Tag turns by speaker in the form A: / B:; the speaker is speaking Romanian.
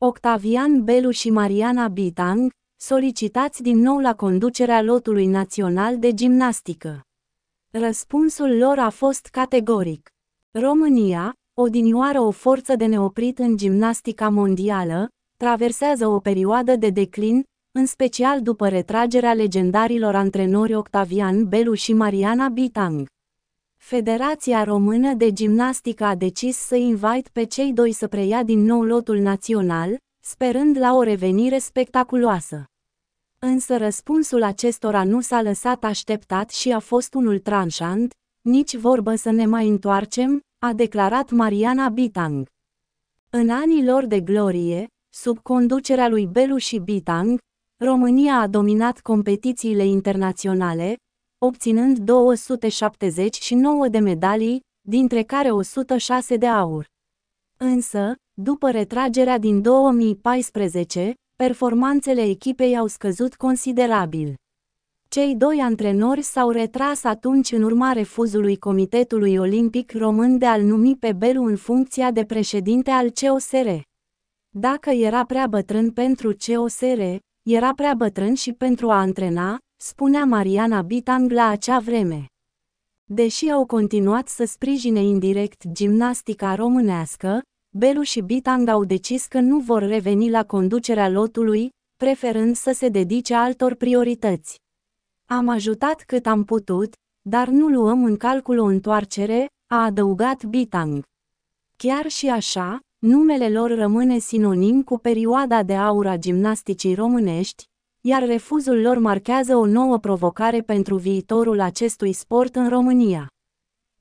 A: Octavian Belu și Mariana Bitang, solicitați din nou la conducerea lotului național de gimnastică. Răspunsul lor a fost categoric. România, odinioară o forță de neoprit în gimnastica mondială, traversează o perioadă de declin, în special după retragerea legendarilor antrenori Octavian Belu și Mariana Bitang. Federația Română de Gimnastică a decis să invite pe cei doi să preia din nou lotul național, sperând la o revenire spectaculoasă. Însă răspunsul acestora nu s-a lăsat așteptat și a fost unul tranșant: nici vorbă să ne mai întoarcem, a declarat Mariana Bitang. În anii lor de glorie, sub conducerea lui Belu și Bitang, România a dominat competițiile internaționale, obținând 279 de medalii, dintre care 106 de aur. Însă, după retragerea din 2014, performanțele echipei au scăzut considerabil. Cei doi antrenori s-au retras atunci în urma refuzului Comitetului Olimpic Român de a-l numi pe Belu în funcția de președinte al COSR. Dacă era prea bătrân pentru COSR, era prea bătrân și pentru a antrena, spunea Mariana Bitang la acea vreme. Deși au continuat să sprijine indirect gimnastica românească, Belu și Bitang au decis că nu vor reveni la conducerea lotului, preferând să se dedice altor priorități. Am ajutat cât am putut, dar nu luăm în calcul o întoarcere, a adăugat Bitang. Chiar și așa, numele lor rămâne sinonim cu perioada de aur a gimnasticii românești, iar refuzul lor marchează o nouă provocare pentru viitorul acestui sport în România.